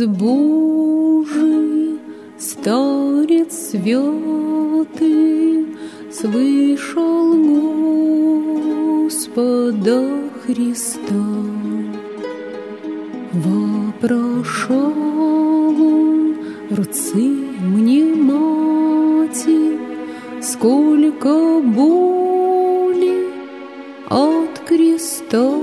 Божий, старец святый, слышал Господа Христа. Вопрошал он, рцы мне, мати, сколько боли от креста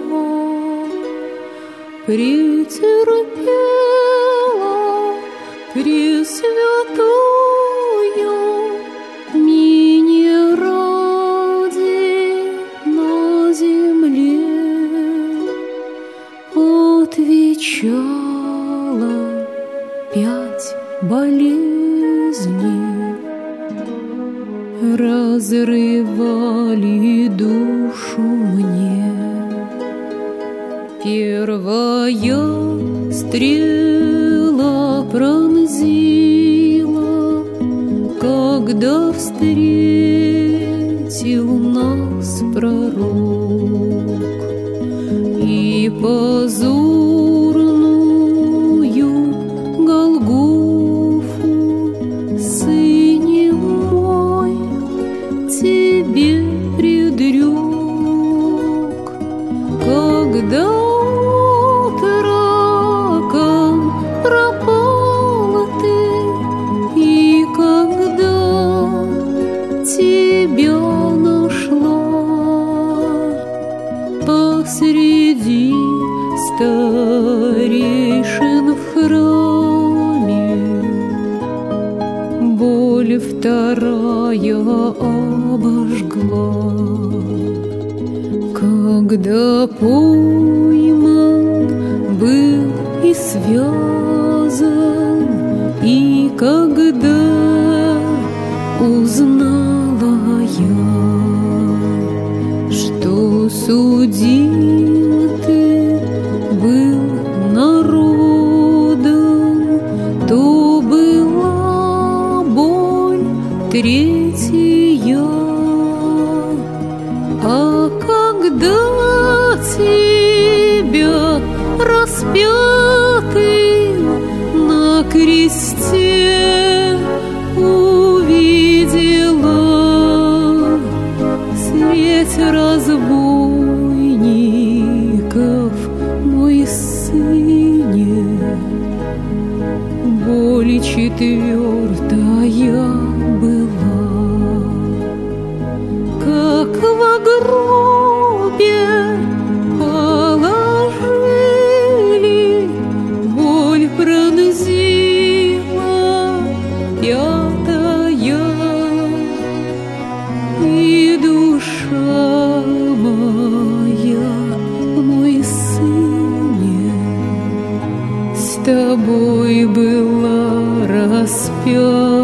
претерпела Пресвятую мне ради на земле. Отвечала 5 болезней, разрывали душу мне. Первая стрела пронзила, когда встретил нас пророк, и позорную Голгофу, Сыне мой, тебе предрек. Когда утраком пропал ты, и когда тебя нашла посреди старейшин в храме, боль вторая обожгла. Когда пойман был и связан, и когда узнала я, что судим ты был народом, то была боль третья. А когда тебя распятым на кресте увидела, средь разбойников, мой сыне, боль 4 была. Как в гробе положили, боль пронзила 5-я, и душа моя, мой сыне, с тобой была распята.